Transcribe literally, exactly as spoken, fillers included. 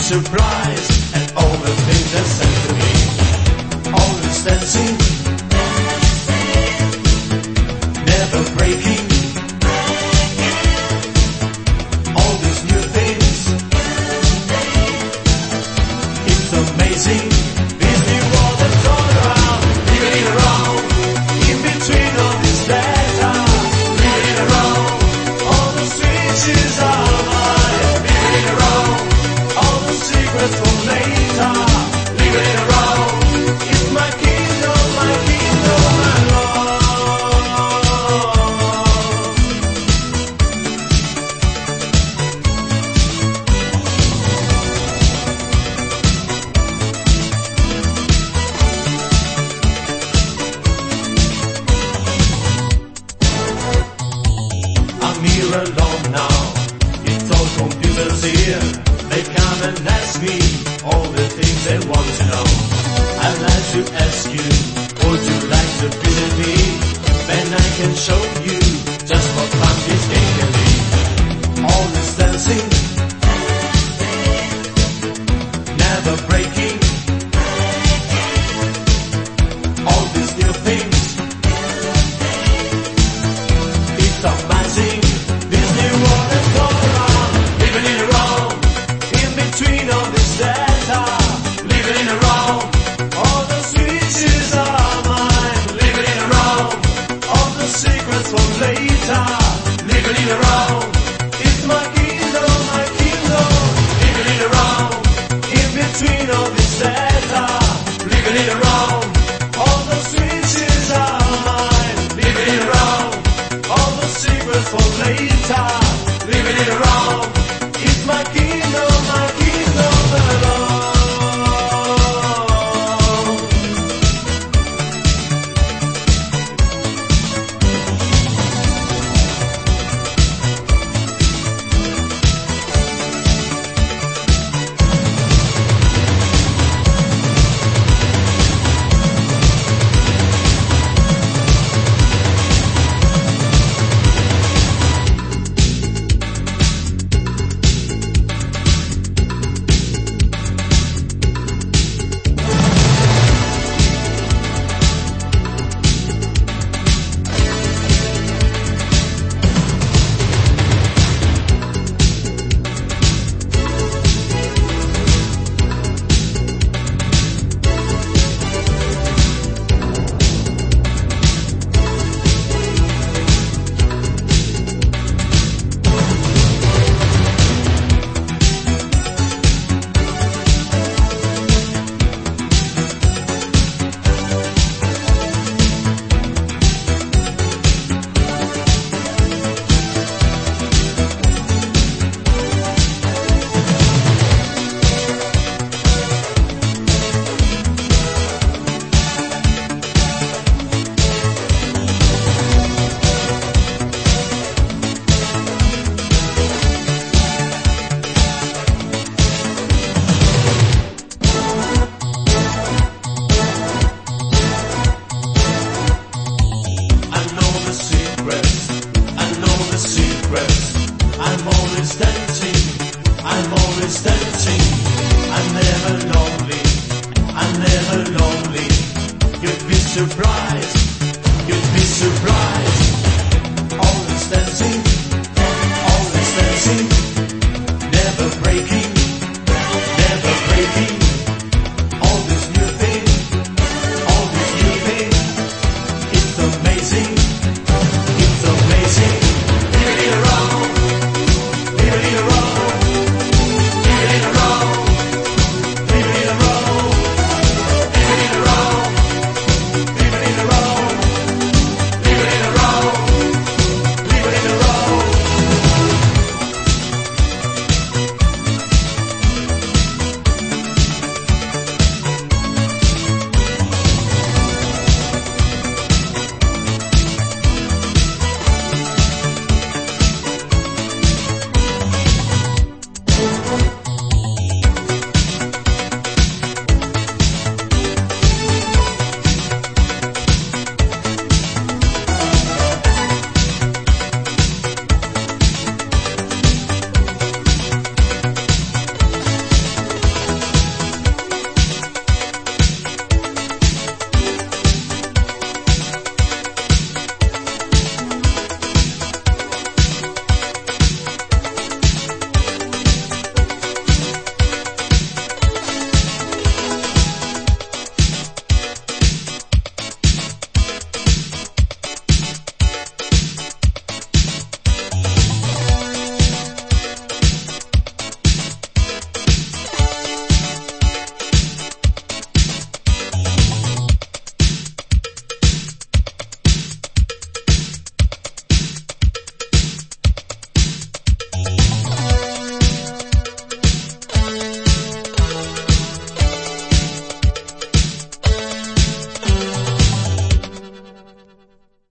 surprised at all the things they said to me. Always dancing, never breaking. All these new things, it's amazing. This new world that's all around, living around, in between all this data, living around, all the switches are mine, living around, all the secrets from later, living around, it's my kingdom, my kingdom, my love. I'm here alone now, it's all computers here. They come and ask me all the things they want to know. I'd like to ask you, would you like to visit me? Then I can show you just what fun this game can be. All this dancing, never breaking. All these new things, it's amazing. This new world has gone around, living in a row, in between all this data, living in a row. All the switches are mine, living in a row. All the secrets from later, living in a row. It's my kingdom, my kingdom, living in a row, in between all this data, living in a row. All the switches are mine, living in a row. All the secrets from later, living in a row. It's my kingdom, my kingdom, my love. I know the secrets